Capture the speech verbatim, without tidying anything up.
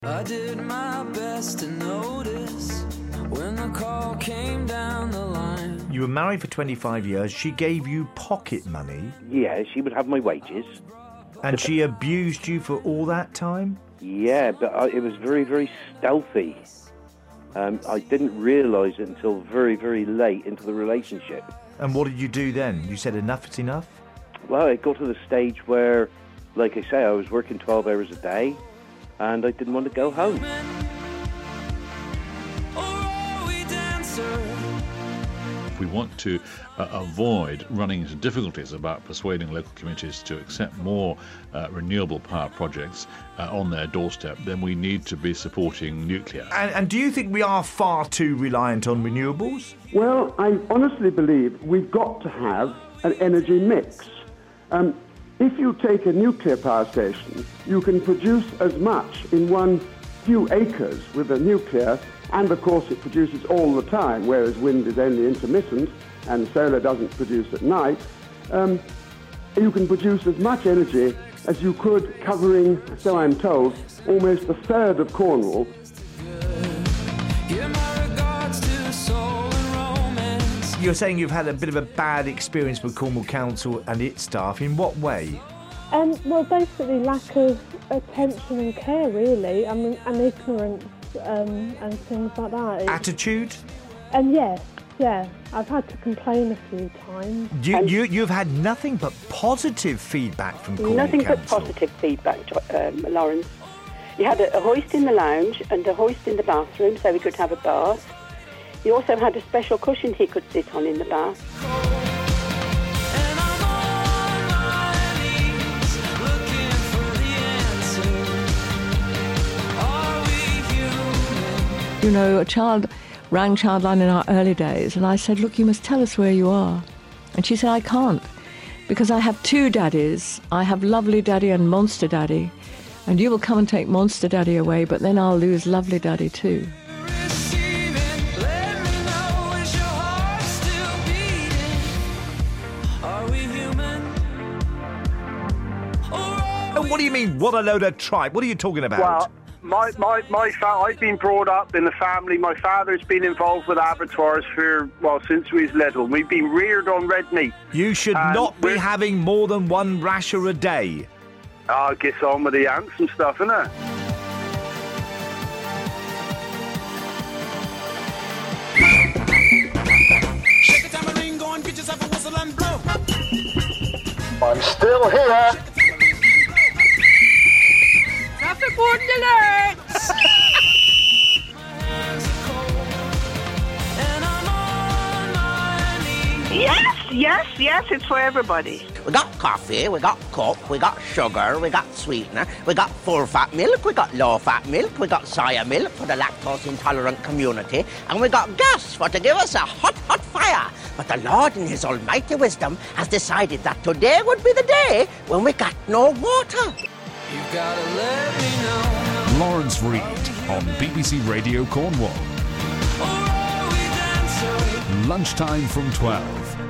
I did my best to notice when the call came down the line. You were married for twenty-five years. She gave you pocket money. Yeah, she would have my wages. And she abused you for all that time? Yeah, but I, it was very, very stealthy. Um, I didn't realise it until very, very late into the relationship. And what did you do then? You said enough is enough? Well, it got to the stage where, like I say, I was working twelve hours a day and I didn't want to go home. If we want to uh, avoid running into difficulties about persuading local communities to accept more uh, renewable power projects uh, on their doorstep, then we need to be supporting nuclear. And, and do you think we are far too reliant on renewables? Well, I honestly believe we've got to have an energy mix. Um, if you take a nuclear power station, you can produce as much in one few acres with a nuclear, and of course it produces all the time, whereas wind is only intermittent and solar doesn't produce at night. Um, you can produce as much energy as you could covering, so I'm told, almost a third of Cornwall. You're saying you've had a bit of a bad experience with Cornwall Council and its staff. In what way? Um, well, basically lack of attention and care, really, I mean, and ignorance um, and things like that. Attitude? And yes, yeah, I've had to complain a few times. You, you, you've had nothing but positive feedback from Cornwall Nothing Council? but positive feedback, um, Lawrence. You had a, a hoist in the lounge and a hoist in the bathroom so we could have a bath. He also had a special cushion he could sit on in the bath. You know, a child rang Childline in our early days, and I said, look, you must tell us where you are. And she said, I can't, because I have two daddies. I have Lovely Daddy and Monster Daddy, and you will come and take Monster Daddy away, but then I'll lose Lovely Daddy too. What do you mean, what a load of tripe? What are you talking about? Well, my, my, my fa- I've been brought up in a family. My father's been involved with abattoirs for, well, since we was little. We've been reared on red meat. You should and not be having more than one rasher a day. I'll get on with the ants and stuff, innit? Shake it, tambourine, go and get yourself a whistle and blow. I'm still here. Traffic warden alert! Yes, yes, yes, it's for everybody. We got coffee, we got coke, we got sugar, we got sweetener, we got full-fat milk, we got low-fat milk, we got soya milk for the lactose-intolerant community, and we got gas for to give us a hot, hot fire. But the Lord in his almighty wisdom has decided that today would be the day when we got no water. You gotta let me know. Lawrence Reed on B B C Radio Cornwall. Lunchtime from twelve.